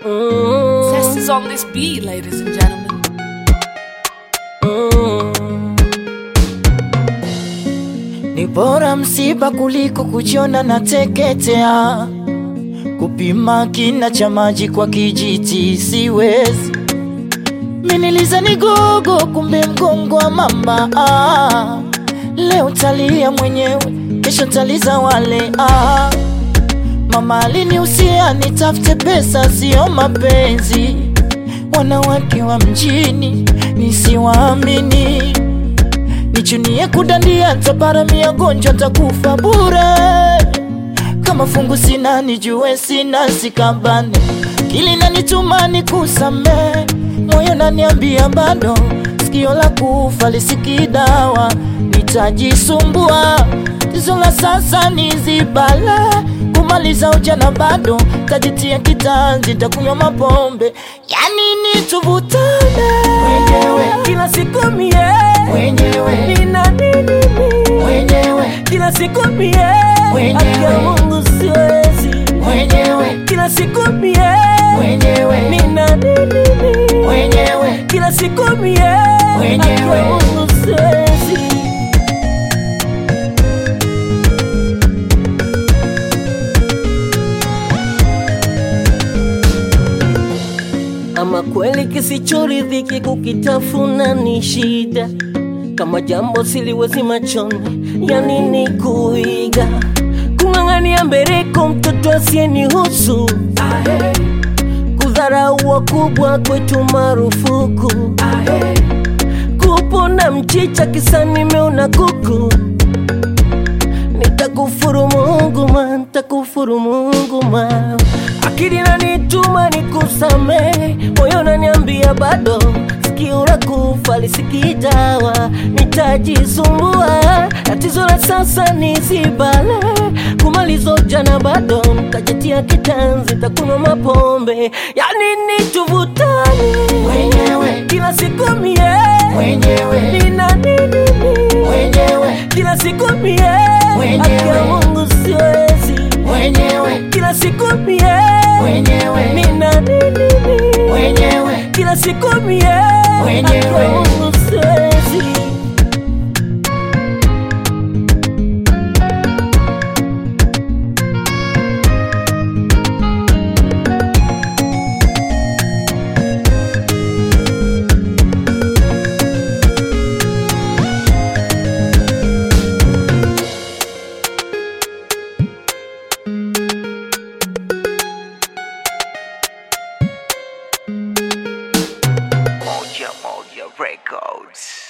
Test is on this beat, ladies and gentlemen. Ni bora msiba kuliko kujiona na teketea. Kupima kina cha maji kwa kijiti siwezi. Miniliza ni gogo kumbe mgongo wa mamba. Leo talia mwenyewe, kesho taliza wale. Mama alinihusia nitafute pesa sio mapenzi. Wanawake wa mjini nisiwaamini. Nichunie kudandia ntaparamia gonjwa ntakufa bure. Kama fungu sina nijue sina sikambane. Kili nanituma nikusame. Moyo naniambia bado sikio la kufa lisikidawa. Nitajisumbua tizo la sasa nizibala. Kumaliza ujana bado tajitia kitanzi takunywa mapombe. Yani nituvutane wenyewe kila siku mie wenyewe nina nini wenyewe kila siku mie wenyewe Mungu siwezi wenyewe kila siku mie wenyewe nina nini wenyewe kila siku mie wenyewe Mungu siwezi. Ama kweli kisichoridhiki kukitafuna ni shida. Kama jambo siliwezi machoni ya nini kuiga. Kung'ang'ania mbereko mtoto asiyenihusu. Kudharau wakubwa kwetu marufuku. Kupona mchicha kisa nimeona kuku. Nitakufuru Mungu ma, nitakufuru Mungu ma. Akili nanituma nikusame, moyo naniambia bado sikio la kufa lisikidawa. Nitajisumbua tatizo la sasa nizibale. Kumaliza ujana bado nitajitia kitanzi takunywa mapombe. Yani nituvutane wenyewe kila siku mie wenyewe nina nini wenyewe kila siku mie wenyewe Mungu siwezi wenyewe kila siku mie wenyewe nina nini wenyewe kila siku mie wenyewe Mungu siwezi. Moja Records.